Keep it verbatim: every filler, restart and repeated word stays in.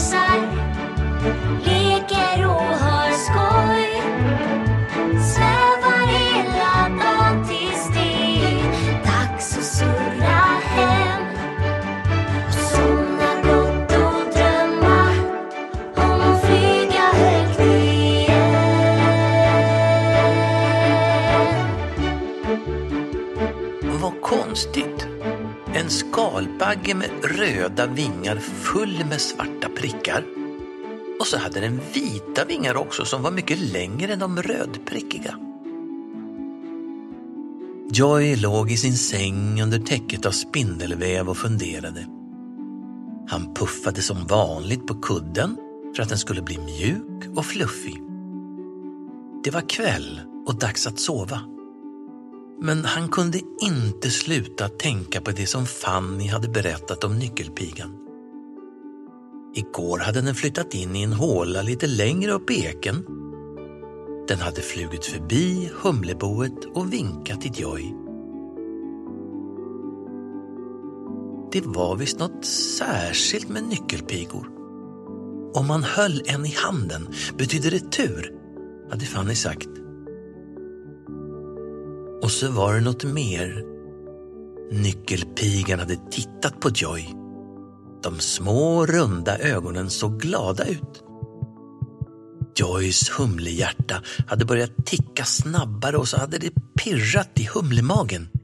busar, leker och har skoj. Svävar hela dagen tills det är dags att surra hem. Och somna gott och drömma om att flyga högt igen. Vad konstigt. En skalbagge med röda vingar full med svarta prickar. Och så hade den vita vingar också som var mycket längre än de rödprickiga. Joy låg i sin säng under täcket av spindelväv och funderade. Han puffade som vanligt på kudden för att den skulle bli mjuk och fluffig. Det var kväll och dags att sova. Men han kunde inte sluta tänka på det som Fanny hade berättat om nyckelpigan. Igår hade den flyttat in i en håla lite längre upp i eken. Den hade flugit förbi humleboet och vinkat till Joy. Det var visst något särskilt med nyckelpigor. Om man höll en i handen betydde det tur, hade Fanny sagt. Och så var det något mer. Nyckelpigan hade tittat på Joy. De små runda ögonen såg glada ut. Joys humlehjärta hade börjat ticka snabbare och så hade det pirrat i humlemagen.